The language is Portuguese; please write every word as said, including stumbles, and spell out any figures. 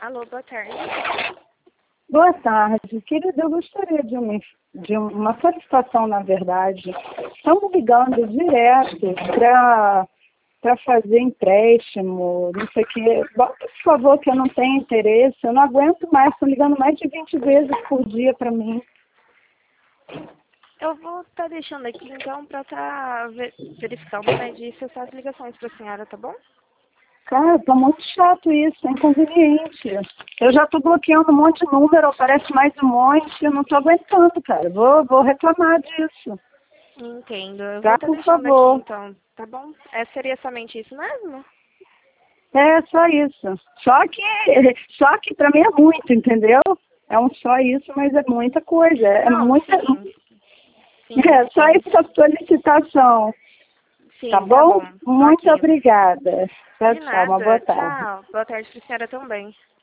Alô, boa tarde. Boa tarde. Querida, eu gostaria de uma, de uma solicitação, na verdade. Estamos ligando direto para para fazer empréstimo, não sei o quê. Bota, por favor, que eu não tenho interesse. Eu não aguento mais. Estão ligando mais de vinte vezes por dia para mim. Eu vou estar deixando aqui, então, para estar verificando, né, de cessar as ligações para a senhora, tá bom? Cara, tá muito chato isso, é inconveniente. Eu já tô bloqueando um monte de número, aparece mais um monte, eu não tô aguentando, cara. Vou, vou reclamar disso. Entendo. Eu vou Tá, estar por deixando favor. aqui, então, tá bom? É, seria somente isso mesmo? É só isso. Só que, só que pra mim é muito, entendeu? É um só isso, mas é muita coisa. É Não, muita. sim. Sim, É só sim. essa solicitação. Sim, Tá tá bom? bom. Tô Muito aqui. obrigada. Tchau, De tchau. Uma boa nada. tarde. Tchau. Boa tarde para a senhora também.